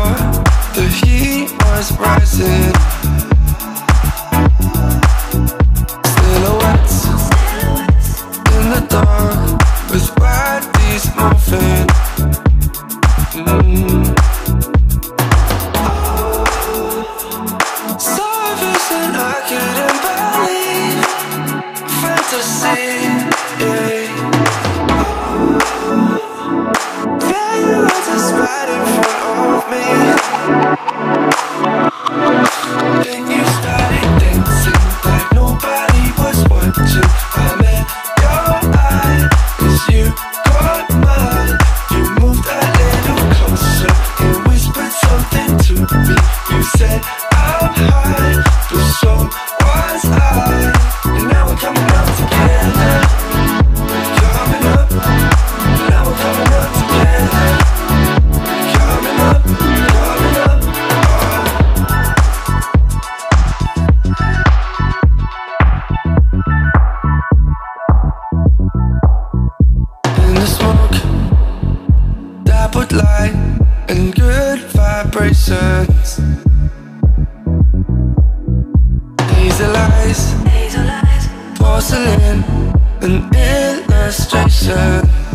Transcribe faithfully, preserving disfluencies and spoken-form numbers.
the heat was rising. Silhouettes in the dark with bodies moving. mm. Saw a vision I couldn't believe. Fantasy, yeah. There you were just right in front of me. Then you started dancing like nobody was watching. I met your eye as you caught mine. You moved a little closer and whispered something to me. You said I'm high, but so was I. And now we're coming up together. Coming up, now we're coming up together. Coming up, coming up, oh. In the smoke, dappled light and good vibrations. Hazel eyes, porcelain, an illustration.